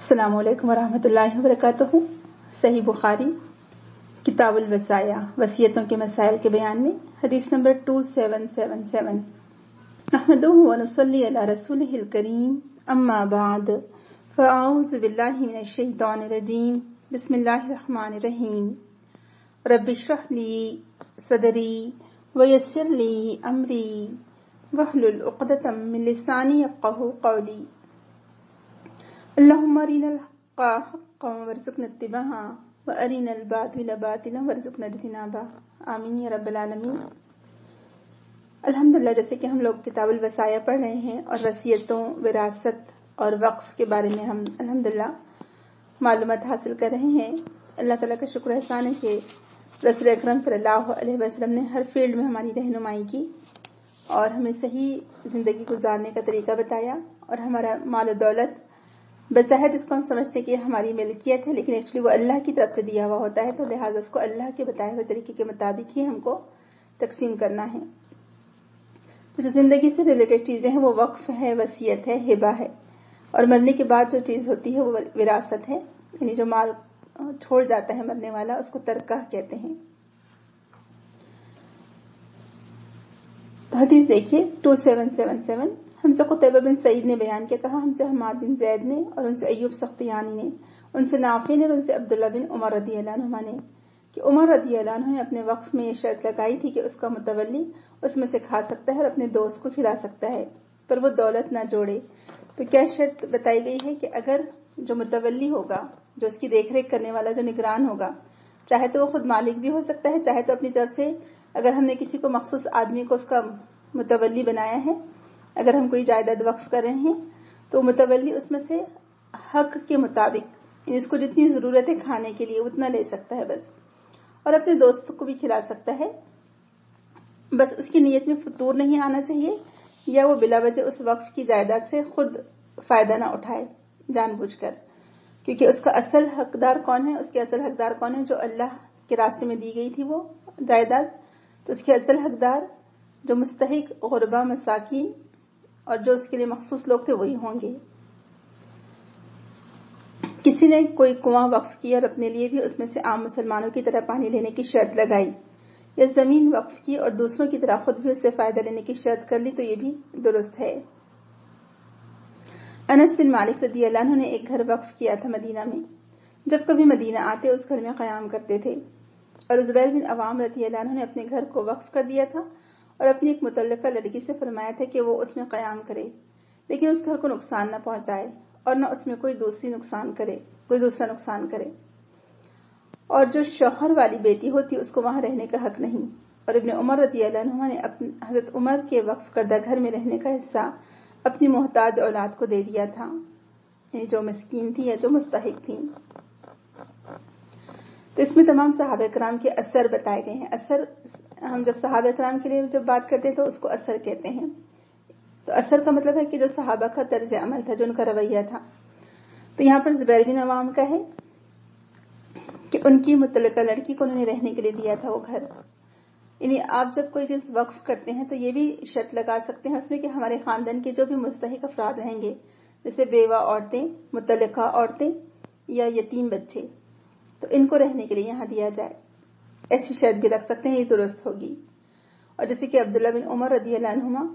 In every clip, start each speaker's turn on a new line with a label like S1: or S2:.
S1: السلام علیکم ورحمۃ اللہ وبرکاتہ۔ صحیح بخاری کتاب الوصایا وصیتوں کے مسائل کے بیان میں حدیث نمبر 2777 نحمدہ ونصلی علی رسولہ الکریم اما بعد فاعوذ باللہ من الشیطان الرجیم بسم اللہ الرحمن الرحیم رب اشرح لی صدری ویسر لی امری واحلل عقدۃ من لسانی یفقہوا قولی اللهم ارنا الحق حقا وارزقنا اتباعه وارنا الباطل باطلا وارزقنا اجتنابه آمین یا رب العالمین۔ الحمدللہ، جیسے کہ ہم لوگ کتاب الوصایا پڑھ رہے ہیں اور وصیتوں، وراثت اور وقف کے بارے میں ہم الحمدللہ معلومات حاصل کر رہے ہیں۔ اللہ تعالیٰ کا شکر احسان ہے کہ رسول اکرم صلی اللہ علیہ وسلم نے ہر فیلڈ میں ہماری رہنمائی کی اور ہمیں صحیح زندگی گزارنے کا طریقہ بتایا، اور ہمارا مال و دولت بظاہر جس کو ہم سمجھتے ہیں کہ ہماری ملکیت ہے، لیکن ایکچولی وہ اللہ کی طرف سے دیا ہوا ہوتا ہے، تو لہٰذا اس کو اللہ کے بتائے ہوئے طریقے کے مطابق ہی ہم کو تقسیم کرنا ہے۔ تو جو زندگی سے ریلیٹڈ چیزیں ہیں وہ وقف ہے، وصیت ہے، ہبہ ہے، اور مرنے کے بعد جو چیز ہوتی ہے وہ وراثت ہے، یعنی جو مال چھوڑ جاتا ہے مرنے والا اس کو ترکہ کہتے ہیں۔ تو حدیث دیکھیے 2777، ہم سے قتیبہ بن سعید نے بیان کیا، کہا ہم سے حماد بن زید نے، اور ان سے ایوب سختیانی نے، ان سے نافع نے، اور ان سے عبداللہ بن عمر رضی اللہ عنہما نے کہ عمر رضی اللہ عنہ نے اپنے وقف میں یہ شرط لگائی تھی کہ اس کا متولی اس میں سے کھا سکتا ہے اور اپنے دوست کو کھلا سکتا ہے، پر وہ دولت نہ جوڑے۔ تو کیا شرط بتائی گئی ہے کہ اگر جو متولی ہوگا، جو اس کی دیکھ ریکھ کرنے والا، جو نگران ہوگا، چاہے تو وہ خود مالک بھی ہو سکتا ہے، چاہے تو اپنی طرف سے اگر ہم نے کسی کو مخصوص آدمی کو اس کا متولی بنایا ہے، اگر ہم کوئی جائیداد وقف کر رہے ہیں تو متولی اس میں سے حق کے مطابق اس کو جتنی ضرورت ہے کھانے کے لیے اتنا لے سکتا ہے بس، اور اپنے دوستوں کو بھی کھلا سکتا ہے، بس اس کی نیت میں فطور نہیں آنا چاہیے، یا وہ بلا وجہ اس وقف کی جائیداد سے خود فائدہ نہ اٹھائے جان بوجھ کر، کیونکہ اس کا اصل حقدار کون ہے؟ اس کے اصل حقدار کون ہے؟ جو اللہ کے راستے میں دی گئی تھی وہ جائیداد، تو اس کے اصل حقدار جو مستحق غربا، مساکین اور جو اس کے لیے مخصوص لوگ تھے وہی ہوں گے۔ کسی نے کوئی کنواں وقف کیا اور اپنے لیے بھی اس میں سے عام مسلمانوں کی طرح پانی لینے کی شرط لگائی، یا زمین وقف کی اور دوسروں کی طرح خود بھی اس سے فائدہ لینے کی شرط کر لی، تو یہ بھی درست ہے۔ انس بن مالک رضی اللہ عنہ نے ایک گھر وقف کیا تھا مدینہ میں، جب کبھی مدینہ آتے اس گھر میں قیام کرتے تھے، اور زبیر بن عوام رضی اللہ عنہ نے اپنے گھر کو وقف کر دیا تھا اور اپنی ایک متعلقہ لڑکی سے فرمایا تھا کہ وہ اس میں قیام کرے، لیکن اس گھر کو نقصان نہ پہنچائے اور نہ اس میں کوئی دوسرا نقصان کرے، اور جو شوہر والی بیٹی ہوتی اس کو وہاں رہنے کا حق نہیں۔ اور ابن عمر رضی اللہ عنہ نے حضرت عمر کے وقف کردہ گھر میں رہنے کا حصہ اپنی محتاج اولاد کو دے دیا تھا، یعنی جو مسکین تھی یا جو مستحق تھی۔ تو اس میں تمام صحابہ کرام کے اثر بتائے گئے ہیں۔ اثر ہم جب صحابہ کرام کے لیے جب بات کرتے ہیں تو اس کو اثر کہتے ہیں۔ تو اثر کا مطلب ہے کہ جو صحابہ کا طرز عمل تھا، جو ان کا رویہ تھا۔ تو یہاں پر زبیر بن عوام کا ہے کہ ان کی متعلقہ لڑکی کو انہوں نے رہنے کے لیے دیا تھا وہ گھر۔ یعنی آپ جب کوئی چیز وقف کرتے ہیں تو یہ بھی شرط لگا سکتے ہیں اس میں کہ ہمارے خاندان کے جو بھی مستحق افراد رہیں گے، جیسے بیوہ عورتیں، متعلقہ عورتیں یا یتیم بچے، تو ان کو رہنے کے لیے یہاں دیا جائے، ایسی شرط بھی رکھ سکتے ہیں، یہ درست ہوگی۔ اور جیسے کہ عبداللہ بن عمر رضی اللہ عنہما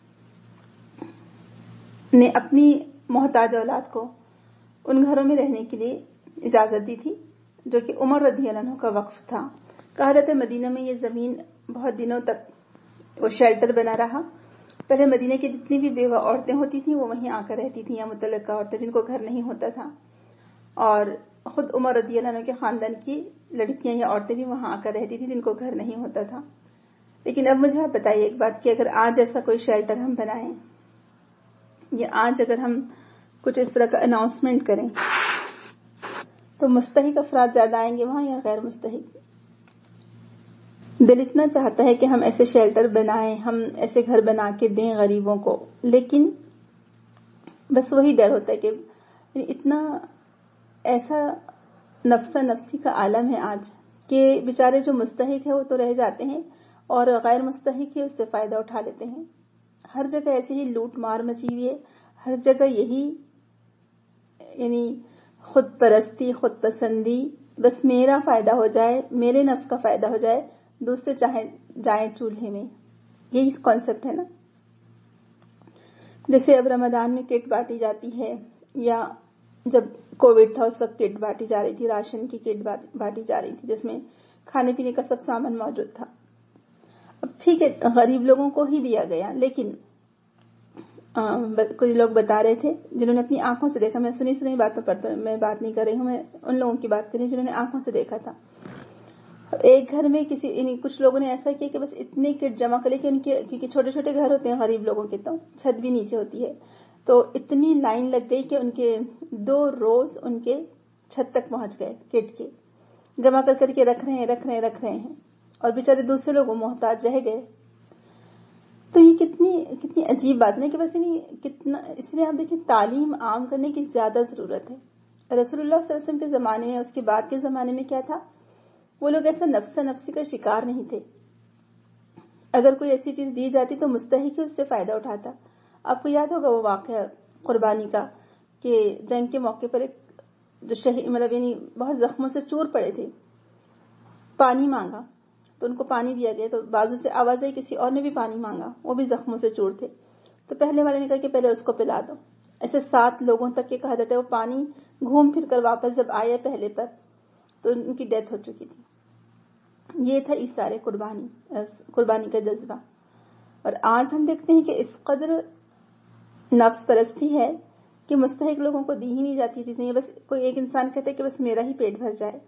S1: نے اپنی محتاج اولاد کو ان گھروں میں رہنے کے لیے اجازت دی تھی جو کہ عمر رضی اللہ عنہ کا وقف تھا۔ کہا جاتا ہے مدینہ میں یہ زمین بہت دنوں تک وہ شیلٹر بنا رہا۔ پہلے مدینہ کی جتنی بھی بیوہ عورتیں ہوتی تھیں وہ وہیں آ کر رہتی تھیں، یا متعلقہ عورتیں جن کو گھر نہیں ہوتا تھا، اور خود عمر رضی اللہ عنہ کے خاندان کی لڑکیاں یا عورتیں بھی وہاں آ کر رہتی تھیں جن کو گھر نہیں ہوتا تھا۔ لیکن اب مجھے آپ بتائیے ایک بات کہ اگر آج ایسا کوئی شیلٹر ہم بنائیں، یا آج اگر ہم کچھ اس طرح کا اناؤنسمنٹ کریں، تو مستحق افراد زیادہ آئیں گے وہاں یا غیر مستحق؟ دل اتنا چاہتا ہے کہ ہم ایسے شیلٹر بنائیں، ہم ایسے گھر بنا کے دیں غریبوں کو، لیکن بس وہی ڈر ہوتا ہے کہ اتنا ایسا نفسا نفسی کا عالم ہے آج کہ بیچارے جو مستحق ہے وہ تو رہ جاتے ہیں اور غیر مستحق ہی اس سے فائدہ اٹھا لیتے ہیں۔ ہر جگہ ایسی ہی لوٹ مار مچی ہوئی ہے، ہر جگہ یہی یعنی خود پرستی، خود پسندی، بس میرا فائدہ ہو جائے، میرے نفس کا فائدہ ہو جائے، دوسرے چاہے جائیں چولہے میں. یہی کانسیپٹ ہے نا. جیسے اب رمضان میں کٹ بانٹی جاتی ہے، یا جب کووڈ تھا اس وقت کٹ بانٹی جا رہی تھی، راشن کی کٹ بانٹی جا رہی تھی جس میں کھانے پینے کا سب سامان موجود تھا. اب ٹھیک ہے غریب لوگوں کو ہی دیا گیا، لیکن کچھ لوگ بتا رہے تھے جنہوں نے اپنی آنکھوں سے دیکھا. میں سنی بات میں بات نہیں کر رہی ہوں، میں ان لوگوں کی بات کر رہی ہوں جنہوں نے آنکھوں سے دیکھا تھا. ایک گھر میں کچھ لوگوں نے ایسا کیا کہ بس اتنے کٹ جمع کرے کہ کیونکہ چھوٹے چھوٹے گھر ہوتے ہیں غریب لوگوں کے، تو چھت بھی نیچے ہوتی ہے، تو اتنی لائن لگ گئی کہ ان کے 2 روز ان کے چھت تک پہنچ گئے کٹ کے، جمع کر کے رکھ رہے ہیں اور بیچارے دوسرے لوگ محتاج رہ گئے. تو یہ کتنی عجیب بات ہے کہ بس کتنا. اس لیے آپ دیکھیں تعلیم عام کرنے کی زیادہ ضرورت ہے. رسول اللہ صلی اللہ علیہ وسلم کے زمانے میں، اس کے بعد کے زمانے میں کیا تھا، وہ لوگ ایسا نفسی کا شکار نہیں تھے. اگر کوئی ایسی چیز دی جاتی تو مستحق ہی اس سے فائدہ اٹھاتا. آپ کو یاد ہوگا وہ واقعہ قربانی کا کہ جنگ کے موقع پر ایک جو مطلب بہت زخموں سے چور پڑے تھے، پانی مانگا تو ان کو پانی دیا گیا، تو بازو سے آواز آئی کسی اور نے بھی پانی مانگا، وہ بھی زخموں سے چور تھے، تو پہلے والے نے کہا کہ پہلے اس کو پلا دو. ایسے 7 لوگوں تک کے کہا جاتا ہے وہ پانی گھوم پھر کر واپس جب آئے پہلے پر تو ان کی ڈیتھ ہو چکی تھی. یہ تھا ایثار قربانی کا جذبہ. اور آج ہم دیکھتے ہیں کہ اس قدر نفس پرستی ہے کہ مستحق لوگوں کو دی ہی نہیں جاتی چیزیں. یہ بس کوئی ایک انسان کہتا ہے کہ بس میرا ہی پیٹ بھر جائے.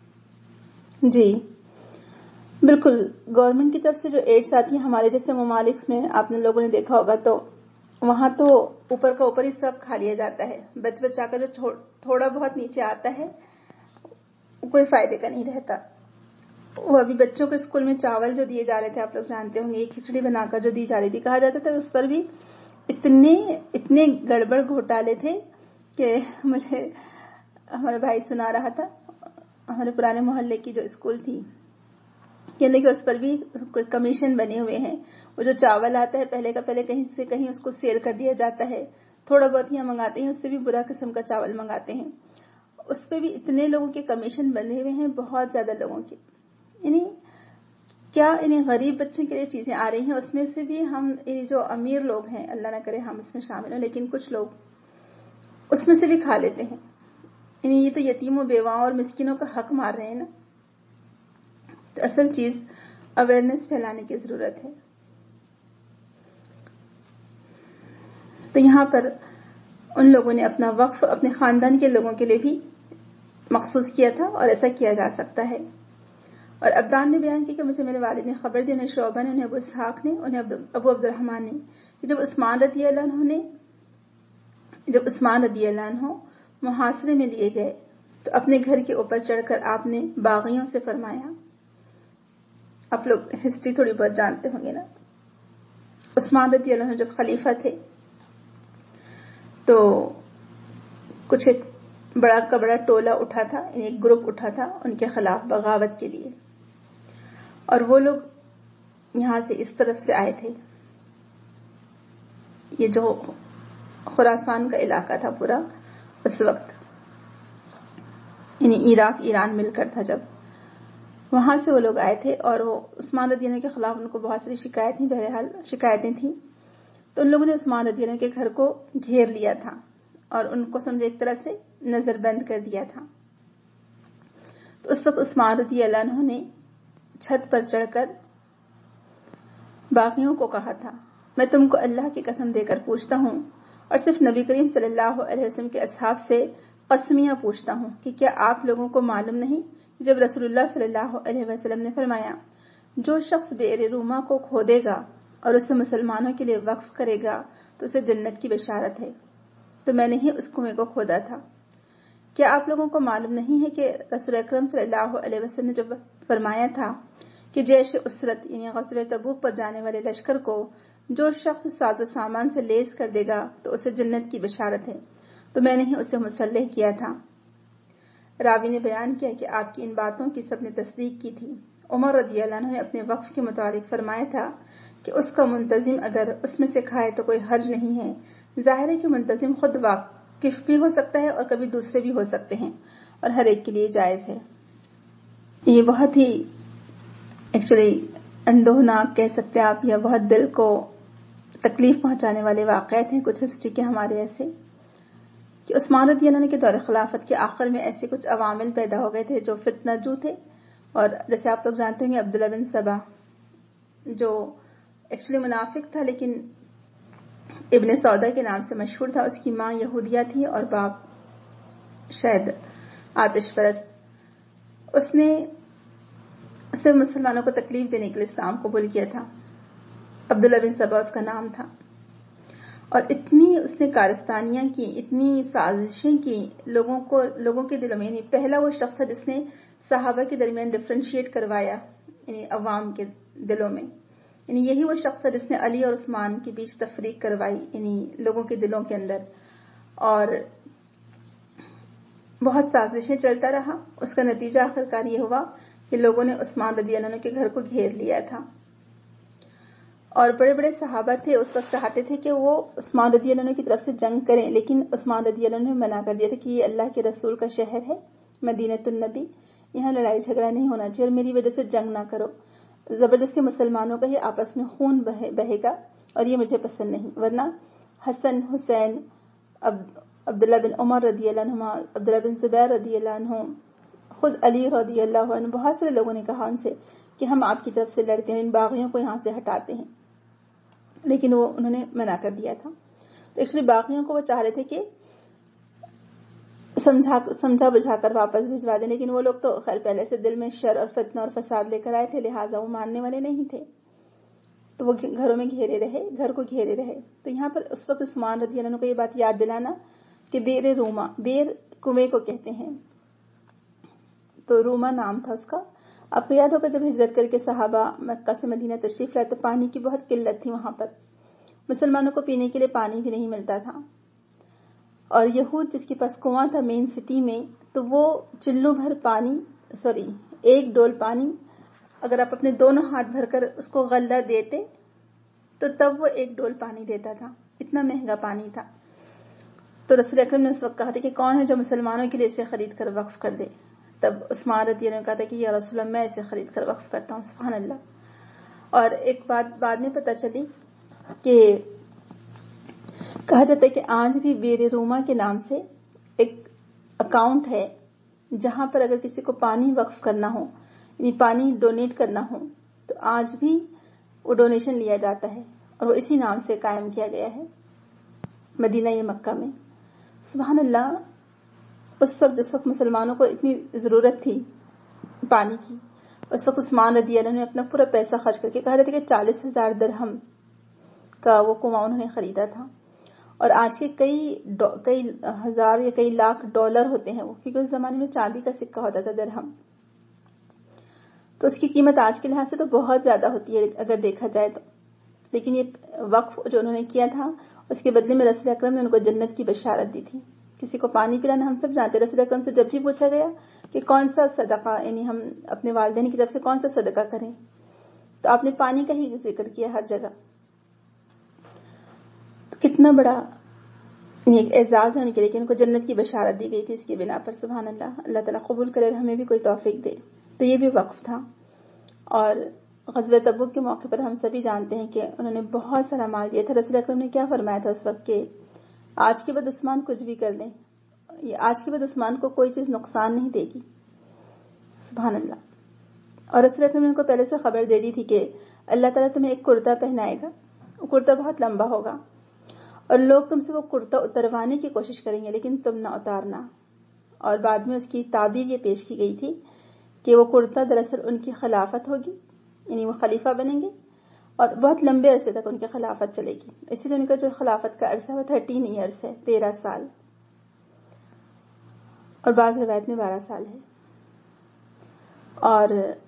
S1: جی بالکل. گورنمنٹ کی طرف سے جو ایڈس آتی ہیں ہمارے جیسے ممالک میں، آپ نے لوگوں نے دیکھا ہوگا تو وہاں تو اوپر کا اوپر ہی سب کھا لیا جاتا ہے، بچا کر جو تھوڑا بہت نیچے آتا ہے کوئی فائدے کا نہیں رہتا. وہ ابھی بچوں کو اسکول میں چاول جو دیے جا رہے تھے، آپ لوگ جانتے ہوں گے، یہ کھچڑی بنا کر جو دی جا رہی تھی، کہا جاتا تھا اس پر بھی اتنے گڑبڑ گھوٹالے تھے کہ مجھے ہمارا بھائی سنا رہا تھا. ہمارے پرانے محلے کی جو اسکول تھی، یعنی کہ اس پر بھی کمیشن بنے ہوئے ہیں. وہ جو چاول آتا ہے پہلے کا پہلے کہیں سے کہیں اس کو سیل کر دیا جاتا ہے، تھوڑا بہت یہاں منگاتے ہیں، اس سے بھی برا قسم کا چاول منگاتے ہیں. اس پہ بھی اتنے لوگوں کے کمیشن بندھے ہوئے ہیں، بہت زیادہ لوگوں کے. یعنی کیا انہیں غریب بچوں کے لیے چیزیں آ رہی ہیں، اس میں سے بھی ہم جو امیر لوگ ہیں، اللہ نہ کرے ہم اس میں شامل ہوں، لیکن کچھ لوگ اس میں سے بھی کھا لیتے ہیں. یعنی یہ تو یتیموں بیواؤں اور مسکینوں کا حق مار رہے ہیں نا. تو اصل چیز اویئرنیس پھیلانے کی ضرورت ہے. تو یہاں پر ان لوگوں نے اپنا وقف اپنے خاندان کے لوگوں کے لیے بھی مخصوص کیا تھا، اور ایسا کیا جا سکتا ہے. اور ابدان نے بیان کیا کہ مجھے میرے والد نے خبر دی، انہیں شعبہ نے، انہیں ابو اسحاق نے، انہیں ابو عبد الرحمن نے، کہ جب عثمان رضی اللہ عنہ محاصرے میں لیے گئے تو اپنے گھر کے اوپر چڑھ کر آپ نے باغیوں سے فرمایا. آپ لوگ ہسٹری تھوڑی بہت جانتے ہوں گے نا. عثمان رضی اللہ عنہ جب خلیفہ تھے تو کچھ ایک بڑا ٹولہ اٹھا تھا، ایک گروپ اٹھا تھا ان کے خلاف بغاوت کے لیے. اور وہ لوگ یہاں سے اس طرف سے آئے تھے، یہ جو خراسان کا علاقہ تھا پورا اس وقت، یعنی عراق ایران مل کر تھا، جب وہاں سے وہ لوگ آئے تھے اور وہ عثمان رضی اللہ عنہ کے خلاف ان کو بہت ساری شکایتیں تھیں. تو ان لوگوں نے عثمان رضی اللہ عنہ کے گھر کو گھیر لیا تھا اور ان کو سمجھے ایک طرح سے نظر بند کر دیا تھا. تو اس وقت عثمان رضی اللہ عنہ نے چھت پر چڑھ کر باغیوں کو کہا تھا، میں تم کو اللہ کی قسم دے کر پوچھتا ہوں اور صرف نبی کریم صلی اللہ علیہ وسلم کے اصحاب سے قسمیاں پوچھتا ہوں کہ کیا آپ لوگوں کو معلوم نہیں کہ جب رسول اللہ صلی اللہ علیہ وسلم نے فرمایا جو شخص بئر روما کو کھودے گا اور اسے مسلمانوں کے لیے وقف کرے گا تو اسے جنت کی بشارت ہے، تو میں نے ہی اس کنویں کو کھودا تھا. کیا آپ لوگوں کو معلوم نہیں ہے کہ رسول اکرم صلی اللہ علیہ وسلم نے جب فرمایا تھا کہ جیش اسرت یعنی غزوہ تبوک پر جانے والے لشکر کو جو شخص ساز و سامان سے لیس کر دے گا تو اسے جنت کی بشارت ہے، تو میں نے ہی اسے مسلح کیا تھا. راوی نے بیان کیا کہ آپ کی ان باتوں کی سب نے تصدیق کی تھی. عمر رضی اللہ عنہ نے اپنے وقف کے متعلق فرمایا تھا کہ اس کا منتظم اگر اس میں سے کھائے تو کوئی حرج نہیں ہے. ظاہر ہے کہ منتظم خود گفٹ بھی ہو سکتا ہے اور کبھی دوسرے بھی ہو سکتے ہیں، اور ہر ایک کے لیے جائز ہے. یہ بہت ہی ایکچولی اندوہناک کہہ سکتے ہیں آپ، یا بہت دل کو تکلیف پہنچانے والے واقعات ہیں کچھ ہسٹری کے ہمارے ایسے، کہ عثمان رضی اللہ عنہ کے دور خلافت کے آخر میں ایسے کچھ عوامل پیدا ہو گئے تھے جو فتنہ جو تھے. اور جیسے آپ لوگ جانتے ہوں گے عبداللہ بن سبا جو ایکچولی منافق تھا لیکن ابن سودا کے نام سے مشہور تھا. اس کی ماں یہودیہ تھی اور باپ شاید آتش پرست. اس نے صرف مسلمانوں کو تکلیف دینے کے لیے اسلام قبول کیا تھا. عبداللہ بن سبا اس کا نام تھا. اور اتنی اس نے کارستانیاں کی، اتنی سازشیں کی لوگوں کے دلوں میں. یعنی پہلا وہ شخص تھا جس نے صحابہ کے درمیان ڈفرینشیٹ کروایا، یعنی عوام کے دلوں میں. یعنی یہی وہ شخص تھا جس نے علی اور عثمان کے بیچ تفریق کروائی، یعنی لوگوں کے دلوں کے اندر. اور بہت سازشیں چلتا رہا. اس کا نتیجہ آخرکار یہ ہوا کہ لوگوں نے عثمان رضی اللہ عنہ کے گھر کو گھیر لیا تھا. اور بڑے بڑے صحابہ تھے اس وقت چاہتے تھے کہ وہ عثمان رضی اللہ عنہ کی طرف سے جنگ کریں، لیکن عثمان رضی اللہ عنہ نے منع کر دیا تھا کہ یہ اللہ کے رسول کا شہر ہے، مدینۃ النبی، یہاں لڑائی جھگڑا نہیں ہونا چاہیے اور میری وجہ سے جنگ نہ کرو. زبردستی مسلمانوں کا ہی آپس میں خون بہے گا اور یہ مجھے پسند نہیں. ورنہ حسن، حسین، عبداللہ بن عمر رضی اللہ عنہ، عبداللہ بن زبیر رضی اللہ عنہ، خود علی رضی اللہ عنہ، بہت سارے لوگوں نے کہا ان سے کہ ہم آپ کی طرف سے لڑتے ہیں، ان باغیوں کو یہاں سے ہٹاتے ہیں، لیکن انہوں نے منع کر دیا تھا. تو ایکچولی باغیوں کو وہ چاہ رہے تھے کہ سمجھا بجھا کر واپس بھجوا دیں، لیکن وہ لوگ تو خیر پہلے سے دل میں شر اور فتنہ اور فساد لے کر آئے تھے، لہٰذا وہ ماننے والے نہیں تھے. تو وہ گھروں میں گھر کو گھیرے رہے. تو یہاں پر اس وقت عثمان رضی اللہ عنہ کو یہ بات یاد دلانا کہ بیر روما، بیر کنویں کو کہتے ہیں، تو روما نام تھا اس کا. آپ کو یاد ہوگا جب ہجرت کر کے صحابہ مکہ سے مدینہ تشریف لائے تو پانی کی بہت قلت تھی وہاں پر، مسلمانوں کو پینے کے لیے پانی بھی نہیں ملتا تھا. اور یہود جس کے پاس کنواں تھا مین سٹی میں، تو وہ چلو بھر پانی، ایک ڈول پانی اگر آپ اپنے دونوں ہاتھ بھر کر اس کو غلہ دیتے تو تب وہ ایک ڈول پانی دیتا تھا. اتنا مہنگا پانی تھا. تو رسول اکرم نے اس وقت کہا تھا کہ کون ہے جو مسلمانوں کے لیے اسے خرید کر وقف کر دے. تب عثمان رضی اللہ عنہ کہا تھا کہ یا رسول اللہ میں اسے خرید کر وقف کرتا ہوں. سبحان اللہ. اور ایک بات بعد میں پتہ چلی کہ کہا جاتا ہے کہ آج بھی بیر روما کے نام سے ایک اکاؤنٹ ہے جہاں پر اگر کسی کو پانی وقف کرنا ہو، یعنی پانی ڈونیٹ کرنا ہو، تو آج بھی وہ ڈونیشن لیا جاتا ہے اور وہ اسی نام سے قائم کیا گیا ہے مدینہ یا مکہ میں. سبحان اللہ. اس وقت جس وقت مسلمانوں کو اتنی ضرورت تھی پانی کی، اس وقت عثمان رضی اللہ عنہ نے اپنا پورا پیسہ خرچ کر کے، کہا جاتا ہے کہ 40,000 درہم کا وہ کنواں انہوں نے خریدا تھا. اور آج کے کئی ہزار یا کئی لاکھ ڈالر ہوتے ہیں وہ، کیونکہ اس زمانے میں چاندی کا سکہ ہوتا تھا درہم، تو اس کی قیمت آج کے لحاظ سے تو بہت زیادہ ہوتی ہے اگر دیکھا جائے تو. لیکن یہ وقف جو انہوں نے کیا تھا اس کے بدلے میں رسول اکرم نے ان کو جنت کی بشارت دی تھی. کسی کو پانی پلانا ہم سب جانتے ہیں. رسول اکرم سے جب بھی پوچھا گیا کہ کون سا صدقہ، یعنی ہم اپنے والدین کی طرف سے کون سا صدقہ کریں، تو آپ نے پانی کا ہی ذکر کیا ہر جگہ. تو کتنا بڑا ایک اعزاز ہے ان کے لیے کہ ان کو جنت کی بشارت دی گئی تھی اس کی بنا پر. سبحان اللہ. اللہ تعالیٰ قبول کرے اور ہمیں بھی کوئی توفیق دے. تو یہ بھی وقف تھا. اور غزوہ تبوک کے موقع پر ہم سبھی جانتے ہیں کہ انہوں نے بہت سارا مال دیا تھا. رسول اکرم نے کیا فرمایا تھا اس وقت کہ آج کے بعد عثمان کچھ بھی کر لیں، آج کے بعد عثمان کو کوئی چیز نقصان نہیں دے گی. سبحان اللہ. اور رسول اکرم نے ان کو پہلے سے خبر دے دی تھی کہ اللہ تعالیٰ تمہیں ایک کرتا پہنائے گا، وہ کرتا بہت لمبا ہوگا اور لوگ تم سے وہ کرتا اتروانے کی کوشش کریں گے لیکن تم نہ اتارنا. اور بعد میں اس کی تعبیر یہ پیش کی گئی تھی کہ وہ کرتا دراصل ان کی خلافت ہوگی، یعنی وہ خلیفہ بنیں گے اور بہت لمبے عرصے تک ان کی خلافت چلے گی. اسی لیے ان کا جو خلافت کا عرصہ ہے وہ 13 ایئرس ہے، 13 سال، اور بعض روایت میں 12 سال ہے. اور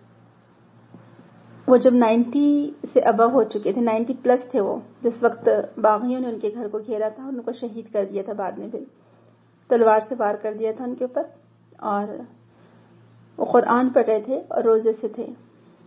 S1: وہ جب 90 سے ابو ہو چکے تھے، 90 پلس تھے وہ، جس وقت باغیوں نے ان کے گھر کو گھیرا تھا اور ان کو شہید کر دیا تھا. بعد میں پھر تلوار سے وار کر دیا تھا ان کے اوپر. اور وہ قرآن پڑھ رہے تھے اور روزے سے تھے.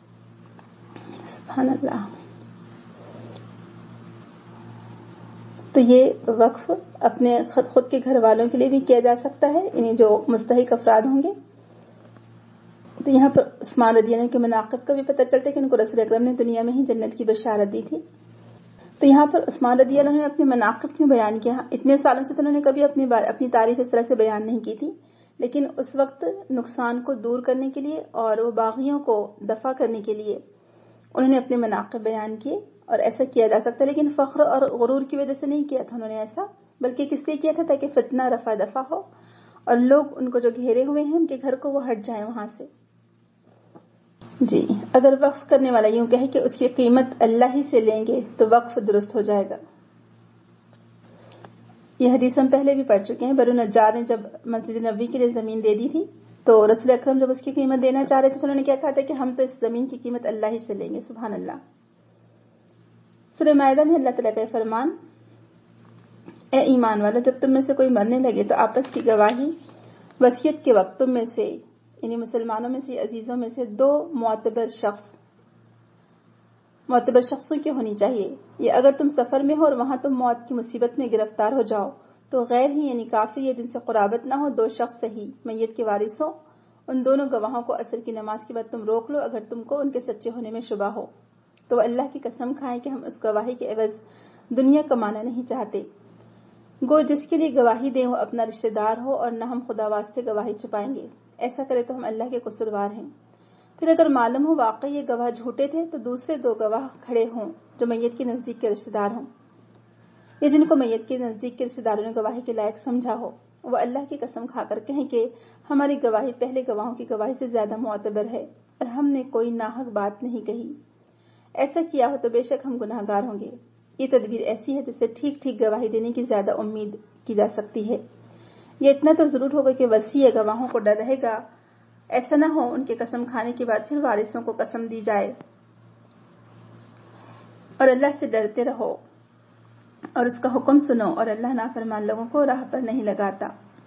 S1: سبحان اللہ. تو تو یہ وقف اپنے خود کے گھر والوں کے لیے بھی کیا جا سکتا ہے، یعنی جو مستحق افراد ہوں گے. تو یہاں پر عثمان رضی اللہ عنہ کے مناقب کا بھی پتہ چلتا ہے کہ ان کو رسول اکرم نے دنیا میں ہی جنت کی بشارت دی تھی. تو یہاں پر عثمان رضی اللہ عنہ نے اپنے مناقب کیوں بیان کیا؟ اتنے سالوں سے تو انہوں نے کبھی اپنی تعریف اس طرح سے بیان نہیں کی تھی، لیکن اس وقت نقصان کو دور کرنے کے لیے اور وہ باغیوں کو دفع کرنے کے لیے انہوں نے اپنے مناقب بیان کیے. اور ایسا کیا جا سکتا ہے، لیکن فخر اور غرور کی وجہ سے نہیں کیا تھا انہوں نے ایسا، بلکہ کس لیے کیا تھا؟ تاکہ فتنہ رفع دفع ہو اور لوگ ان کو جو گھیرے ہوئے ہیں ان کے گھر کو وہ ہٹ جائیں وہاں سے. جی، اگر وقف کرنے والا یوں کہے کہ اس کی قیمت اللہ ہی سے لیں گے تو وقف درست ہو جائے گا. یہ حدیث ہم پہلے بھی پڑھ چکے ہیں. بنو نجار نے جب مسجد نبوی کے لیے زمین دے دی تھی تو رسول اکرم جب اس کی قیمت دینا چاہ رہے تھے تو انہوں نے کیا کہا تھا کہ ہم تو اس زمین کی قیمت اللہ ہی سے لیں گے. سبحان اللہ. سورہ مائدہ میں اللہ تعالیٰ کا فرمان، اے ایمان والو، جب تم میں سے کوئی مرنے لگے تو آپس کی گواہی وصیت کے وقت تم میں سے، یعنی مسلمانوں میں سے، عزیزوں میں سے 2 معتبر شخصوں کی ہونی چاہیے. یہ اگر تم سفر میں ہو اور وہاں تم موت کی مصیبت میں گرفتار ہو جاؤ تو غیر ہی یعنی کافر یا جن سے قرابت نہ ہو 2 شخص صحیح میت کے وارث ہو. ان دونوں گواہوں کو عصر کی نماز کے بعد تم روک لو اگر تم کو ان کے سچے ہونے میں شبہ ہو. تو اللہ کی قسم کھائیں کہ ہم اس گواہی کے عوض دنیا کمانا نہیں چاہتے. گو جس کے لیے گواہی دیں وہ اپنا رشتہ دار ہو اور نہ ہم خدا واسطے گواہی چھپائیں گے. ایسا کرے تو ہم اللہ کے قصوروار ہیں. پھر اگر معلوم ہو واقعی یہ گواہ جھوٹے تھے تو دوسرے 2 گواہ کھڑے ہوں جو میت کے نزدیک کے رشتہ دار ہوں یا جن کو میت کے نزدیک کے رشتہ داروں نے گواہی کے لائق سمجھا ہو. وہ اللہ کی قسم کھا کر کہیں کہ ہماری گواہی پہلے گواہوں کی گواہی سے زیادہ معتبر ہے اور ہم نے کوئی ناحق بات نہیں کہی. ایسا کیا ہو تو بے شک ہم گناہ گار ہوں گے. یہ تدبیر ایسی ہے جس سے ٹھیک ٹھیک گواہی دینے کی زیادہ امید کی جا سکتی ہے. یہ اتنا تو ضرور ہوگا کہ وصی گواہوں کو ڈر رہے گا ایسا نہ ہو ان کے قسم کھانے کے بعد پھر وارثوں کو قسم دی جائے. اور اللہ سے ڈرتے رہو اور اس کا حکم سنو اور اللہ نافرمان لوگوں کو راہ پر نہیں لگاتا.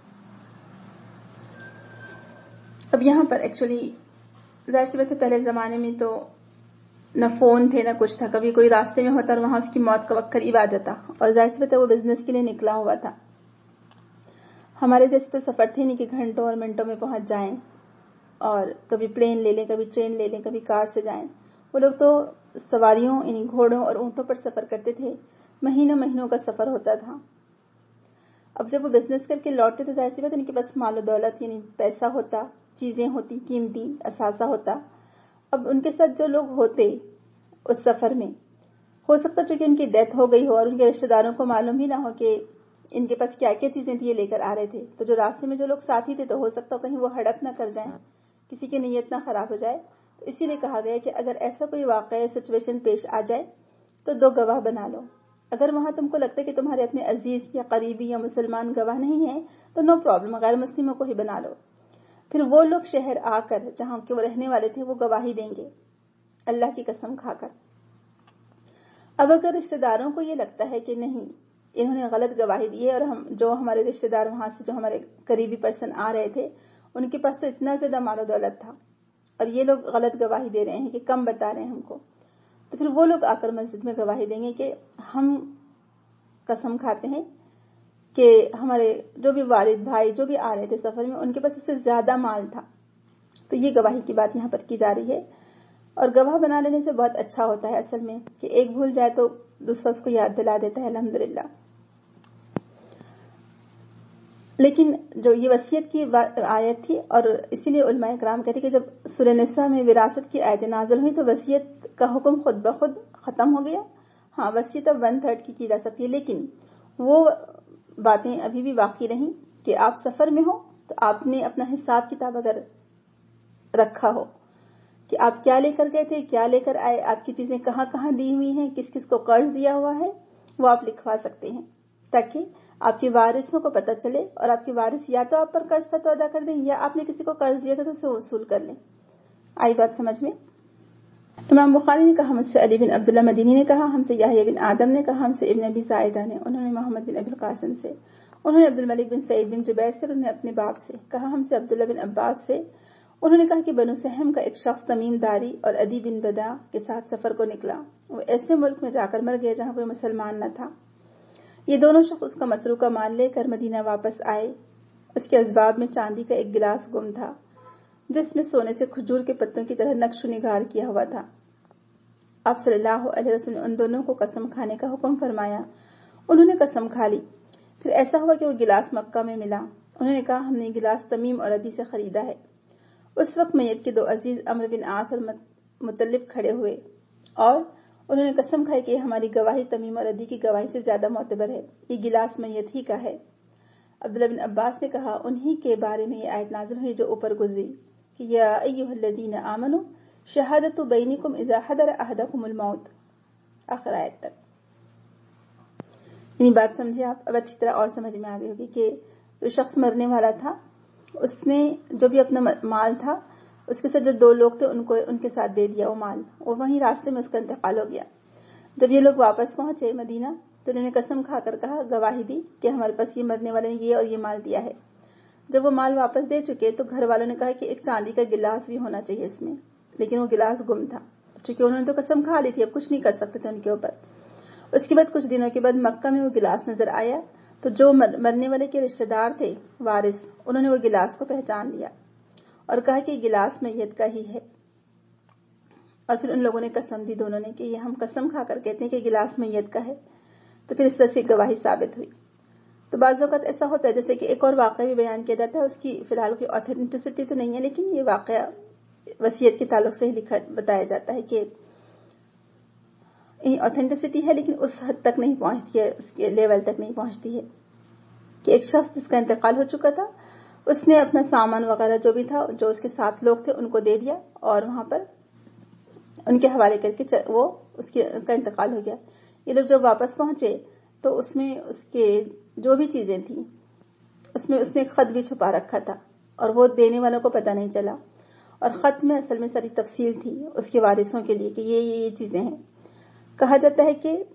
S1: اب یہاں پر ایکچولی ظاہر سی بات ہے پہلے زمانے میں تو نہ فون تھے نہ کچھ تھا. کبھی کوئی راستے میں ہوتا اور وہاں اس کی موت کا وقت قریب آ جاتا اور ظاہر سی بات ہے وہ بزنس کے لیے نکلا ہوا تھا. ہمارے جیسے تو سفر تھے نہیں کہ گھنٹوں اور منٹوں میں پہنچ جائیں اور کبھی پلین لے لیں کبھی ٹرین لے لیں کبھی کار سے جائیں. وہ لوگ تو سواریوں یعنی گھوڑوں اور اونٹوں پر سفر کرتے تھے. مہینوں کا سفر ہوتا تھا. اب جب وہ بزنس کر کے لوٹتے تو ظاہر سی بات ان کے پاس مال و دولت یعنی پیسہ ہوتا، چیزیں ہوتی، قیمتی اثاثہ ہوتا. اب ان کے ساتھ جو لوگ ہوتے اس سفر میں ہو سکتا چونکہ ان کی ڈیتھ ہو گئی ہو اور ان کے رشتہ داروں کو معلوم ہی نہ ہو کہ ان کے پاس کیا کیا چیزیں تھی یہ لے کر آ رہے تھے. تو جو راستے میں جو لوگ ساتھی تھے تو ہو سکتا کہیں وہ ہڑپ نہ کر جائیں، کسی کی نیت نہ خراب ہو جائے. تو اسی لیے کہا گیا کہ اگر ایسا کوئی واقعہ سچویشن پیش آ جائے تو 2 گواہ بنا لو. اگر وہاں تم کو لگتا ہے کہ تمہارے اپنے عزیز یا قریبی یا مسلمان گواہ نہیں ہیں تو نو پرابلم، غیر مسلموں کو ہی بنا لو. پھر وہ لوگ شہر آ کر جہاں کے وہ رہنے والے تھے وہ گواہی دیں گے اللہ کی قسم کھا کر. اب اگر رشتہ داروں کو یہ لگتا ہے کہ نہیں انہوں نے غلط گواہی دی ہے اور جو ہمارے رشتہ دار وہاں سے جو ہمارے قریبی پرسن آ رہے تھے ان کے پاس تو اتنا زیادہ مال و دولت تھا اور یہ لوگ غلط گواہی دے رہے ہیں کہ کم بتا رہے ہیں ہم کو، تو پھر وہ لوگ آ کر مسجد میں گواہی دیں گے کہ ہم قسم کھاتے ہیں کہ ہمارے جو بھی والد بھائی جو بھی آ رہے تھے سفر میں ان کے پاس اس سے زیادہ مال تھا. تو یہ گواہی کی بات یہاں پر کی جا رہی ہے. اور گواہ بنا لینے سے بہت اچھا ہوتا ہے اصل میں کہ ایک بھول جائے تو دوسرا اس کو یاد دلا دیتا ہے الحمدللہ. لیکن جو یہ وصیت کی آیت تھی اور اسی لیے علماء کرام کہتے ہیں کہ جب سورہ نساء میں وراثت کی آیتیں نازل ہوئی تو وصیت کا حکم خود بخود ختم ہو گیا. ہاں وصیت اب 1/3 کی جا سکتی ہے لیکن وہ باتیں ابھی بھی باقی رہیں کہ آپ سفر میں ہو تو آپ نے اپنا حساب کتاب اگر رکھا ہو کہ آپ کیا لے کر گئے تھے کیا لے کر آئے، آپ کی چیزیں کہاں کہاں دی ہوئی ہیں، کس کس کو قرض دیا ہوا ہے، وہ آپ لکھوا سکتے ہیں تاکہ آپ کے وارثوں کو پتہ چلے اور آپ کے وارث یا تو آپ پر قرض تھا تو ادا کر دیں یا آپ نے کسی کو قرض دیا تھا تو اسے وصول کر لیں. آئی بات سمجھ میں؟ امام بخاری نے کہا ہم سے علی بن عبداللہ مدینی نے کہا ہم سے یحییٰ بن آدم نے کہا ہم سے ابن ابی زائدہ نے، انہوں نے محمد بن ابی القاسم سے، انہوں نے عبد الملک بن سعید بن جبیر سے، انہوں نے اپنے باپ سے کہا ہم سے عبداللہ بن عباس سے، انہوں نے کہا کہ بنو سہم کا ایک شخص تمیم داری اور عدی بن بدا کے ساتھ سفر کو نکلا. وہ ایسے ملک میں جا کر مر گیا جہاں کوئی مسلمان نہ تھا. یہ دونوں شخص اس کا متروکہ مال لے کر مدینہ واپس آئے. اس کے اسباب میں چاندی کا ایک گلاس گم تھا جس میں سونے سے کھجور کے پتوں کی طرح نقش و نگار کیا ہوا تھا. آپ صلی اللہ علیہ وسلم نے ان دونوں کو قسم کھانے کا حکم فرمایا. انہوں نے قسم کھا لی. پھر ایسا ہوا کہ وہ گلاس مکہ میں ملا. انہوں نے کہا ہم نے یہ گلاس تمیم اور عدی سے خریدا ہے. اس وقت میت کے دو عزیز عمرو بن عاص اور مطلب کھڑے ہوئے اور انہوں نے قسم کھائی کہ ہماری گواہی تمیم اور عدی کی گواہی سے زیادہ معتبر ہے. یہ گلاس میت ہی کا ہے. عبداللہ بن عباس نے کہا انہی کے بارے میں یہ آیت نازل ہوئی جو اوپر گزری کہ یا ایھا الذین آمنوا شہادت بینکم اذا حضر احدکم الموت، آخر آیت تک. یعنی بات سمجھے آپ. اب اچھی طرح اور سمجھ میں آ گئی ہوگی کہ جو شخص مرنے والا تھا اس نے جو بھی اپنا مال تھا اس کے ساتھ جو دو لوگ تھے ان کے ساتھ دے دیا وہ مال، اور وہیں راستے میں اس کا انتقال ہو گیا. جب یہ لوگ واپس پہنچے مدینہ تو انہوں نے قسم کھا کر کہا، گواہی دی کہ ہمارے پاس یہ مرنے والے نے یہ اور یہ مال دیا ہے. جب وہ مال واپس دے چکے تو گھر والوں نے کہا کہ ایک چاندی کا گلاس بھی ہونا چاہیے اس میں، لیکن وہ گلاس گم تھا. چونکہ انہوں نے تو قسم کھا لی تھی، اب کچھ نہیں کر سکتے تھے ان کے اوپر. اس کے بعد کچھ دنوں کے بعد مکہ میں وہ گلاس نظر آیا تو جو مرنے والے کے رشتہ دار تھے وارث، انہوں نے وہ گلاس کو پہچان لیا اور کہا کہ یہ گلاس میت کا ہی ہے. اور پھر ان لوگوں نے قسم دی دونوں نے کہ یہ ہم قسم کھا کر کہتے ہیں کہ گلاس میت کا ہے. تو پھر اس طرح سے گواہی ثابت ہوئی. تو بعض اوقات ایسا ہوتا ہے جیسے کہ ایک اور واقعہ بھی بیان کیا جاتا ہے، اس کی فی الحال کوئی اوتھینٹسٹی تو نہیں ہے لیکن یہ واقعہ وصیت کے تعلق سے ہی بتایا جاتا ہے کہ اوتھینٹسٹی ہے لیکن اس حد تک نہیں پہنچتی ہے، اس کے لیول تک نہیں پہنچتی ہے کہ ایک شخص جس کا انتقال ہو چکا تھا اس نے اپنا سامان وغیرہ جو بھی تھا، جو اس کے ساتھ لوگ تھے ان کو دے دیا اور وہاں پر ان کے حوالے کر کے وہ کا انتقال ہو گیا. یہ لوگ جب واپس پہنچے تو اس میں اس کے جو بھی چیزیں تھیں اس میں اس نے ایک خط بھی چھپا رکھا تھا اور وہ دینے والوں کو پتہ نہیں چلا. اور خط میں اصل میں ساری تفصیل تھی اس کے وارثوں کے لیے کہ یہ چیزیں ہیں. کہا جاتا ہے کہ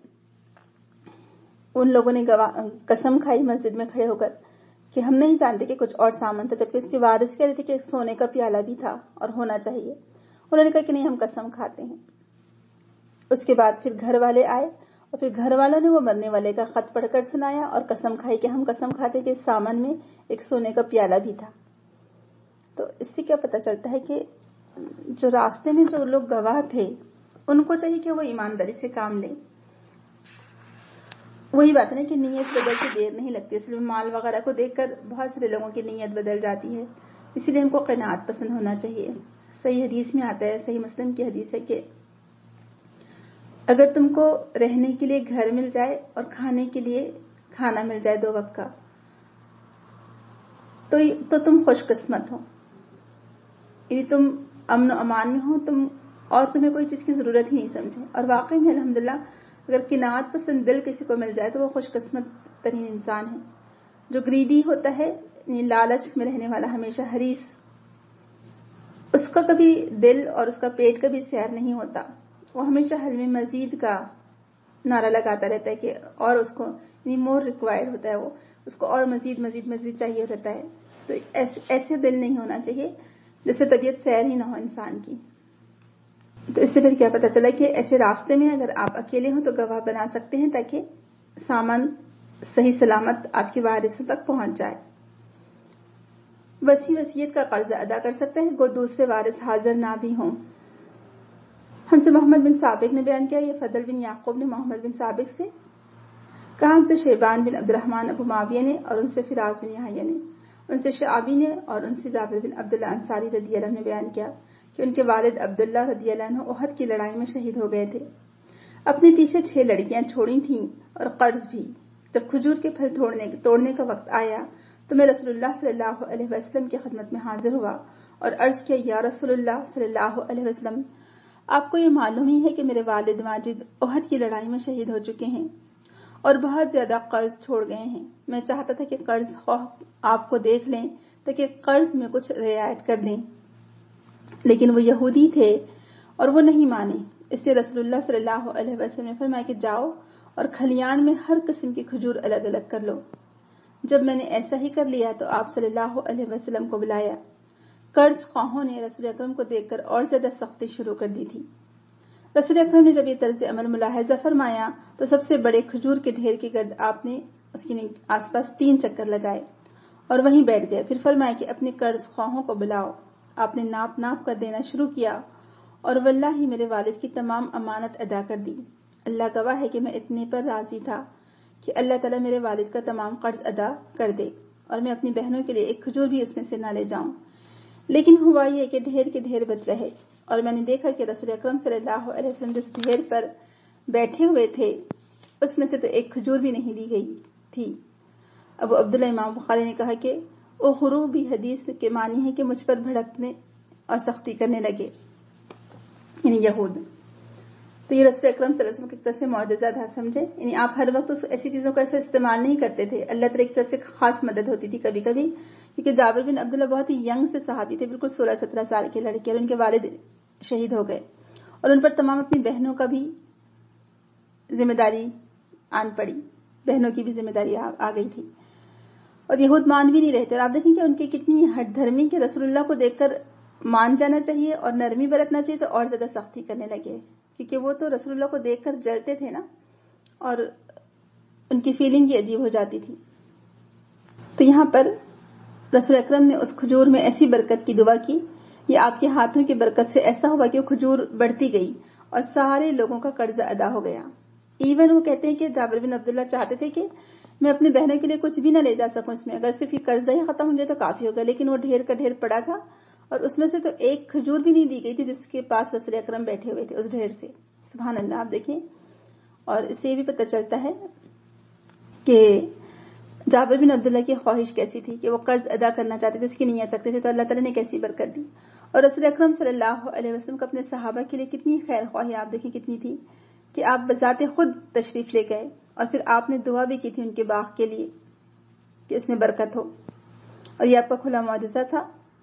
S1: ان لوگوں نے قسم کھائی مسجد میں کھڑے ہو کر کہ ہم نہیں جانتے کہ کچھ اور سامان تھا، جبکہ اس کے وارث کہہ رہے تھے کہ سونے کا پیالہ بھی تھا اور ہونا چاہیے. انہوں نے کہا کہ نہیں ہم قسم کھاتے ہیں. اس کے بعد پھر گھر والے آئے اور پھر گھر والوں نے وہ مرنے والے کا خط پڑھ کر سنایا اور قسم کھائی کہ ہم قسم کھاتے کہ اس سامان میں ایک سونے کا پیالہ بھی تھا. تو اس سے کیا پتہ چلتا ہے کہ جو راستے میں جو لوگ گواہ تھے ان کو چاہیے کہ وہ ایمانداری سے کام لیں. وہی بات ہے کہ نیت بدلتی دیر نہیں لگتی. اس لیے مال وغیرہ کو دیکھ کر بہت سارے لوگوں کی نیت بدل جاتی ہے. اسی لیے ہم کو قناعت پسند ہونا چاہیے. صحیح حدیث میں آتا ہے، صحیح مسلم کی حدیث ہے کہ اگر تم کو رہنے کے لیے گھر مل جائے اور کھانے کے لیے کھانا مل جائے 2 وقت کا تو تم خوش قسمت ہو. یعنی تم امن و امان میں ہو اور تمہیں کوئی چیز کی ضرورت ہی نہیں سمجھے. اور واقعی میں الحمدللہ اگر قناعت پسند دل کسی کو مل جائے تو وہ خوش قسمت ترین انسان ہے. جو گریڈی ہوتا ہے یعنی لالچ میں رہنے والا، ہمیشہ حریص، اس کا کبھی دل اور اس کا پیٹ کبھی سیر نہیں ہوتا. وہ ہمیشہ حل میں مزید کا نعرہ لگاتا رہتا ہے کہ اور اس کو یعنی مور ریکوائرڈ ہوتا ہے، وہ اس کو اور مزید چاہیے رہتا ہے. تو ایسے دل نہیں ہونا چاہیے جس سے طبیعت سیر ہی نہ ہو انسان کی. تو اس سے پھر کیا پتا چلا کہ ایسے راستے میں اگر آپ اکیلے ہوں تو گواہ بنا سکتے ہیں تاکہ سامان صحیح سلامت آپ کے وارثوں تک پہنچ جائے. وصیت کا قرض ادا کر سکتے ہیں گو دوسرے وارث حاضر نہ بھی ہوں. ہم سے محمد بن سابق نے بیان کیا، یہ فضل بن یعقوب نے محمد بن سابق سے کہا، ہم سے شیبان بن عبد الرحمن ابو معاویہ نے اور ان سے فراز بن یحییٰ نے، ان سے شعبی نے اور ان سے جابر بن عبداللہ انصاری رضی اللہ عنہ نے بیان کیا کہ ان کے والد عبداللہ رضی اللہ عنہ احد کی لڑائی میں شہید ہو گئے تھے. اپنے پیچھے 6 لڑکیاں چھوڑی تھیں اور قرض بھی. جب کھجور کے پھل توڑنے کا وقت آیا تو میں رسول اللہ صلی اللہ علیہ وسلم کی خدمت میں حاضر ہوا اور عرض کیا، یا رسول اللہ صلی اللہ علیہ وسلم، آپ کو یہ معلوم ہی ہے کہ میرے والد ماجد احد کی لڑائی میں شہید ہو چکے ہیں اور بہت زیادہ قرض چھوڑ گئے ہیں. میں چاہتا تھا کہ قرض خواہ آپ کو دیکھ لیں تاکہ قرض میں کچھ رعایت کر دیں، لیکن وہ یہودی تھے اور وہ نہیں مانے. اس لیے رسول اللہ صلی اللہ علیہ وسلم نے فرمایا کہ جاؤ اور کھلیان میں ہر قسم کی کھجور الگ الگ کر لو. جب میں نے ایسا ہی کر لیا تو آپ صلی اللہ علیہ وسلم کو بلایا. قرض خواہوں نے رسول اکرم کو دیکھ کر اور زیادہ سختی شروع کر دی تھی. رسول اکرم نے جب یہ طرز عمل ملاحظہ فرمایا تو سب سے بڑے کھجور کے ڈھیر کے گرد آپ نے اس کے آس پاس 3 چکر لگائے اور وہیں بیٹھ گئے. پھر فرمایا کہ اپنے قرض خواہوں کو بلاؤ. آپ نے ناپ ناپ کر دینا شروع کیا اور واللہ ہی میرے والد کی تمام امانت ادا کر دی. اللہ گواہ ہے کہ میں اتنے پر راضی تھا کہ اللہ تعالیٰ میرے والد کا تمام قرض ادا کر دے اور میں اپنی بہنوں کے لیے ایک کھجور بھی اس میں سے نہ لے جاؤں. لیکن ہوا یہ کہ ڈھیر کے ڈھیر بچ رہے اور میں نے دیکھا کہ رسول اکرم صلی اللہ علیہ وسلم جس ڈھیر پر بیٹھے ہوئے تھے اس میں سے تو ایک کھجور بھی نہیں لی گئی تھی. ابو عبداللہ امام بخاری نے کہا کہ او غروبی حدیث کے معنی ہے کہ مجھ پر بھڑکنے اور سختی کرنے لگے، یعنی یہود. تو یہ رسول اکرم صلی اللہ علیہ وسلم کی طرف سے معجزہ تھا، سمجھے. یعنی آپ ہر وقت ایسی چیزوں کا ایسا استعمال نہیں کرتے تھے، اللہ تعالیٰ کی طرف سے خاص مدد ہوتی تھی کبھی کبھی. کیونکہ جابر بن عبداللہ بہت ہی ینگ سے صحابی تھے، بالکل 16-17 سال کے لڑکے، اور ان کے والد شہید ہو گئے اور ان پر تمام اپنی بہنوں کا بھی ذمہ داری آن پڑی، بہنوں کی بھی ذمہ داری آ گئی تھی. اور یہود مان بھی نہیں رہتے. اور آپ دیکھیں کہ ان کی کتنی ہٹ دھرمی کہ رسول اللہ کو دیکھ کر مان جانا چاہیے اور نرمی برتنا چاہیے تو اور زیادہ سختی کرنے لگے، کیونکہ وہ تو رسول اللہ کو دیکھ کر جلتے تھے نا، اور ان کی فیلنگ ہی عجیب ہو جاتی تھی. تو یہاں پر رسول اکرم نے اس کھجور میں ایسی برکت کی دعا کی، یہ آپ کے ہاتھوں کی برکت سے ایسا ہوا کہ وہ کھجور بڑھتی گئی اور سارے لوگوں کا قرض ادا ہو گیا. ایون وہ کہتے ہیں کہ جابر بن عبداللہ چاہتے تھے کہ میں اپنے بہنوں کے لیے کچھ بھی نہ لے جا سکوں اس میں، اگر صرف یہ قرضہ ہی ختم ہو جائے تو کافی ہوگا. لیکن وہ ڈھیر کا ڈھیر پڑا تھا اور اس میں سے تو ایک کھجور بھی نہیں دی گئی تھی جس کے پاس رسول اکرم بیٹھے ہوئے تھے اس ڈھیر سے. سبحان اللہ. آپ دیکھیں، اور اس سے یہ بھی پتہ چلتا ہے کہ جابر بن عبداللہ کی خواہش کیسی تھی کہ وہ قرض ادا کرنا چاہتے تھے، اس کی نیت رکھتے تھے، تو اللہ تعالیٰ نے کیسی برکت دی. اور رسول اکرم صلی اللہ علیہ وسلم کو اپنے صحابہ کے لیے کتنی خیر خواہی آپ دیکھیں کتنی تھی کہ آپ بذات خود تشریف لے گئے اور پھر آپ نے دعا بھی کی تھی ان کے باغ کے لیے کہ اس میں برکت ہو. اور یہ آپ کا کھلا معجزہ تھا.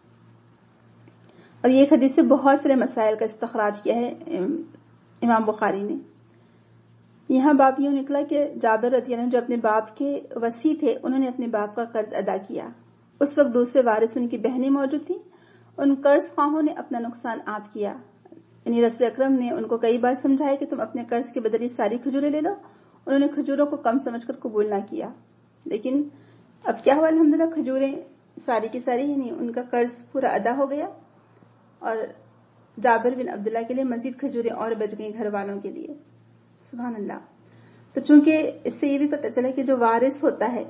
S1: اور یہ ایک حدیث سے بہت سارے مسائل کا استخراج کیا ہے امام بخاری نے. یہاں باپ یوں نکلا کہ جابر رضی اللہ عنہ جو اپنے باپ کے وصی تھے انہوں نے اپنے باپ کا قرض ادا کیا. اس وقت دوسرے وارث ان کی بہنیں موجود تھیں. ان قرض خواہوں نے اپنا نقصان آپ کیا، یعنی رسول اکرم نے ان کو کئی بار سمجھایا کہ تم اپنے قرض کے بدلے ساری کھجوریں لے لو. انہوں نے کھجوروں کو کم سمجھ کر قبول نہ کیا. لیکن اب کیا ہوا، الحمدللہ کھجوریں ساری کی ساری، یعنی ان کا قرض پورا ادا ہو گیا اور جابر بن عبداللہ کے لیے مزید کھجوریں اور بچ گئیں گھر والوں کے لیے. سبحان اللہ. تو چونکہ اس سے یہ بھی پتہ چلا کہ جو وارث ہوتا ہے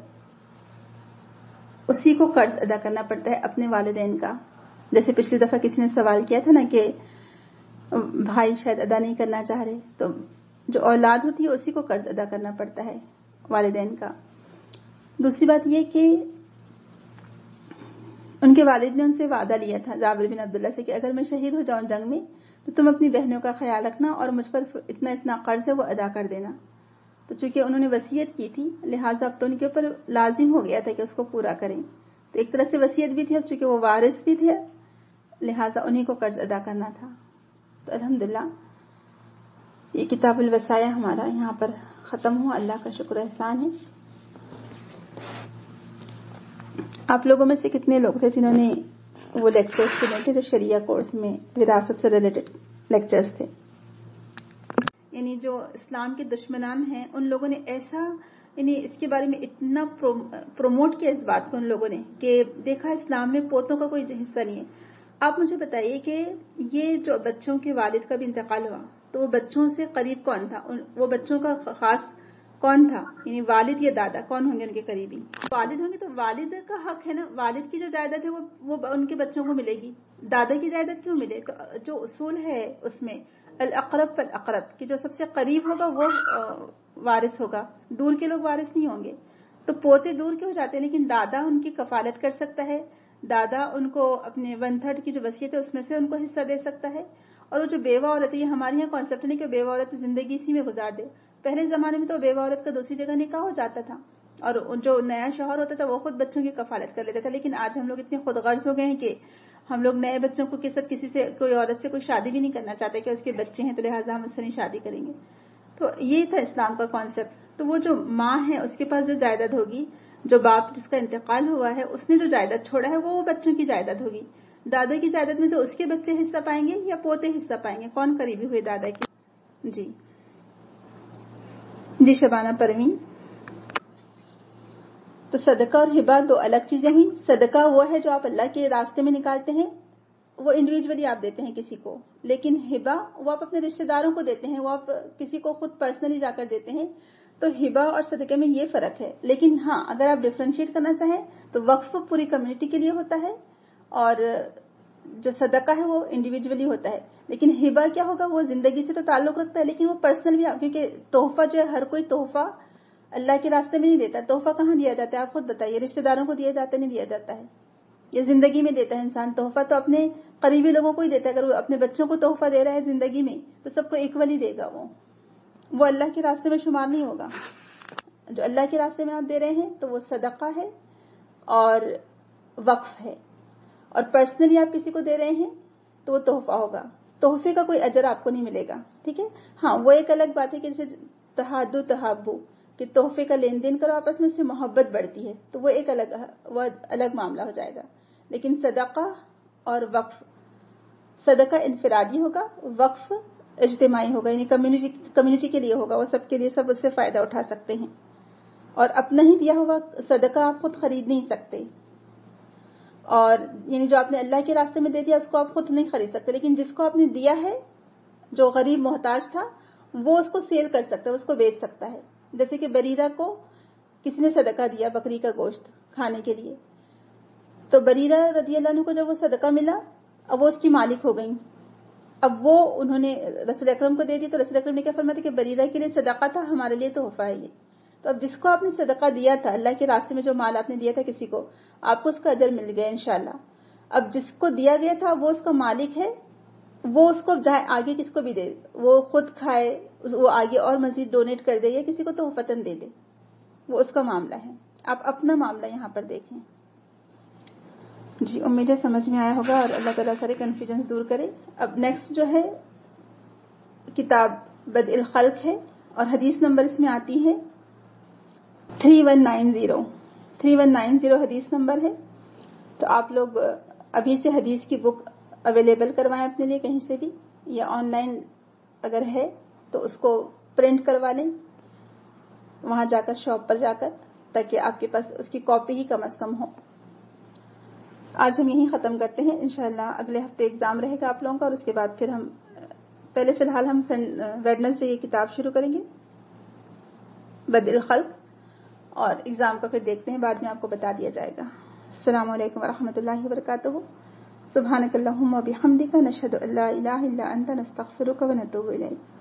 S1: اسی کو قرض ادا کرنا پڑتا ہے اپنے والدین کا. جیسے پچھلی دفعہ کسی نے سوال کیا تھا نا کہ بھائی شاید ادا نہیں کرنا چاہ رہے، تو جو اولاد ہوتی ہے اسی کو قرض ادا کرنا پڑتا ہے والدین کا. دوسری بات یہ کہ ان کے والد نے ان سے وعدہ لیا تھا جابر بن عبداللہ سے کہ اگر میں شہید ہو جاؤں جنگ میں تو تم اپنی بہنوں کا خیال رکھنا اور مجھ پر اتنا اتنا قرض ہے وہ ادا کر دینا. تو چونکہ انہوں نے وصیت کی تھی لہٰذا اب تو ان کے اوپر لازم ہو گیا تھا کہ اس کو پورا کریں. تو ایک طرح سے وصیت بھی تھی اور چونکہ وہ وارث بھی تھے لہٰذا انہیں کو قرض ادا کرنا تھا. تو الحمدللہ یہ کتاب الوصایا ہمارا یہاں پر ختم ہوا. اللہ کا شکر احسان ہے. آپ لوگوں میں سے کتنے لوگ تھے جنہوں نے وہ لیکچرز سنے تھے جو شریعہ کورس میں وراثت سے ریلیٹڈ لیکچرز تھے؟ یعنی جو اسلام کے دشمنان ہیں ان لوگوں نے ایسا، یعنی اس کے بارے میں اتنا پروموٹ کیا اس بات کو ان لوگوں نے کہ دیکھا اسلام میں پوتوں کا کوئی حصہ نہیں ہے. آپ مجھے بتائیے کہ یہ جو بچوں کے والد کا بھی انتقال ہوا تو وہ بچوں سے قریب کون تھا؟ وہ بچوں کا خاص کون تھا؟ یعنی والد یا دادا کون ہوں گے ان کے قریبی؟ والد ہوں گے تو والد کا حق ہے نا، والد کی جو جائیداد ہے وہ ان کے بچوں کو ملے گی. دادا کی جائیداد کیوں ملے؟ تو جو اصول ہے اس میں الاقرب فالاقرب کہ جو سب سے قریب ہوگا وہ وارث ہوگا، دور کے لوگ وارث نہیں ہوں گے. تو پوتے دور کے ہو جاتے ہیں لیکن دادا ان کی کفالت کر سکتا ہے، دادا ان کو اپنے 1/3 کی جو وصیت ہے اس میں سے ان کو حصہ دے سکتا ہے. اور وہ جو بیوہ عورت ہے، یہ ہمارے یہاں کانسیپٹ نہیں کہ بیوہ عورت زندگی اسی میں گزار دے. پہلے زمانے میں تو بیوہ عورت کا دوسری جگہ نکاح ہو جاتا تھا اور جو نیا شوہر ہوتا تھا وہ خود بچوں کی کفالت کر لیتا تھا. لیکن آج ہم لوگ اتنے خود غرض ہو گئے ہیں کہ ہم لوگ نئے بچوں کو کسی سے کوئی عورت سے کوئی شادی بھی نہیں کرنا چاہتے کہ اس کے بچے ہیں تو لہٰذا ہم اس سے نہیں شادی کریں گے. تو یہ تھا اسلام کا کانسیپٹ. تو وہ جو ماں ہے اس کے پاس جو جائیداد ہوگی، جو باپ جس کا انتقال ہوا ہے اس نے جو جائیداد چھوڑا ہے وہ بچوں کی جائیداد ہوگی. دادا کی جائیداد میں سے اس کے بچے حصہ پائیں گے یا پوتے حصہ پائیں گے؟ کون قریبی ہوئے دادا کی؟ جی شبانہ پروین. تو صدقہ اور ہبہ دو الگ چیزیں ہوئی. صدقہ وہ ہے جو آپ اللہ کے راستے میں نکالتے ہیں, وہ انڈیویجولی آپ دیتے ہیں کسی کو, لیکن ہبہ وہ آپ اپنے رشتہ داروں کو دیتے ہیں, وہ آپ کسی کو خود پرسنلی جا کر دیتے ہیں. تو ہبہ اور صدقے میں یہ فرق ہے. لیکن ہاں اگر آپ ڈفرینشیٹ کرنا چاہیں تو وقف پوری کمیونٹی کے لیے ہوتا ہے اور جو صدقہ ہے وہ انڈیویجولی ہوتا ہے. لیکن ہبہ کیا ہوگا, وہ زندگی سے تو تعلق رکھتا ہے لیکن وہ پرسنل بھی, کیونکہ تحفہ جو ہے ہر کوئی تحفہ اللہ کے راستے میں نہیں دیتا. تحفہ کہاں دیا جاتا ہے آپ خود بتائیے, رشتہ داروں کو دیا جاتا ہے نہیں دیا جاتا ہے, یہ زندگی میں دیتا ہے انسان. تحفہ تو اپنے قریبی لوگوں کو ہی دیتا ہے. اگر وہ اپنے بچوں کو تحفہ دے رہا ہے زندگی میں تو سب کو ایکولی دے گا, وہ اللہ کے راستے میں شمار نہیں ہوگا. جو اللہ کے راستے میں آپ دے رہے ہیں تو وہ صدقہ ہے اور وقف ہے, اور پرسنلی آپ کسی کو دے رہے ہیں تو وہ تحفہ ہوگا. تحفے کا کوئی اجر آپ کو نہیں ملے گا, ٹھیک ہے. ہاں وہ ایک الگ بات ہے کہ جیسے تحادو تحابو, کہ تحفے کا لین دین کرو آپس میں, سے محبت بڑھتی ہے, تو وہ ایک الگ معاملہ ہو جائے گا. لیکن صدقہ اور وقف, صدقہ انفرادی ہوگا, وقف اجتماعی ہوگا, یعنی کمیونٹی کے لیے ہوگا, وہ سب کے لیے, سب اس سے فائدہ اٹھا سکتے ہیں. اور اپنا ہی دیا ہوا صدقہ آپ خود خرید نہیں سکتے, اور یعنی جو آپ نے اللہ کے راستے میں دے دیا اس کو آپ خود نہیں خرید سکتے, لیکن جس کو آپ نے دیا ہے جو غریب محتاج تھا وہ اس کو سیل کر سکتا ہے, اس کو بیچ سکتا ہے. جیسے کہ بریرہ کو کسی نے صدقہ دیا بکری کا گوشت کھانے کے لیے, تو بریرہ رضی اللہ عنہ کو جب وہ صدقہ ملا اب وہ اس کی مالک ہو گئی. اب وہ انہوں نے رسول اکرم کو دے دی, تو رسول اکرم نے کیا فرمایا کہ بریرہ کے لیے صدقہ تھا, ہمارے لیے تحفہ ہے یہ. تو اب جس کو آپ نے صدقہ دیا تھا اللہ کے راستے میں, جو مال آپ نے دیا تھا کسی کو, آپ کو اس کا اجر مل گیا انشاءاللہ. اب جس کو دیا گیا تھا وہ اس کا مالک ہے, وہ اس کو آگے کس کو بھی دے, وہ خود کھائے, وہ آگے اور مزید ڈونیٹ کر دے یا کسی کو تحفتاً دے دے, وہ اس کا معاملہ ہے. آپ اپنا معاملہ یہاں پر دیکھیں. جی امید ہے سمجھ میں آیا ہوگا, اور اللہ تعالیٰ سارے کنفیوژنس دور کرے. اب نیکسٹ جو ہے کتاب بدء الخلق ہے, اور حدیث نمبر اس میں آتی ہے 3190 حدیث نمبر ہے. تو آپ لوگ ابھی سے حدیث کی بک اویلیبل کروائیں اپنے لیے کہیں سے بھی, یا آن لائن اگر ہے تو اس کو پرنٹ کروا لیں وہاں جا کر, شاپ پر جا کر, تاکہ آپ کے پاس اس کی کاپی ہی کم از کم ہو. آج ہم یہیں ختم کرتے ہیں. انشاءاللہ اگلے ہفتے ایگزام رہے گا آپ لوگوں کا, اور اس کے بعد پھر ہم فی الحال ہم ویڈنسڈے یہ کتاب شروع کریں گے بدء الخلق, اور ایگزام کا پھر دیکھتے ہیں, بعد میں آپ کو بتا دیا جائے گا. السلام علیکم ورحمۃ اللہ وبرکاتہ. سبحانک اللہم و بحمدک, نشہد ان لا الہ الا انت, نستغفرک و نتوب الیک.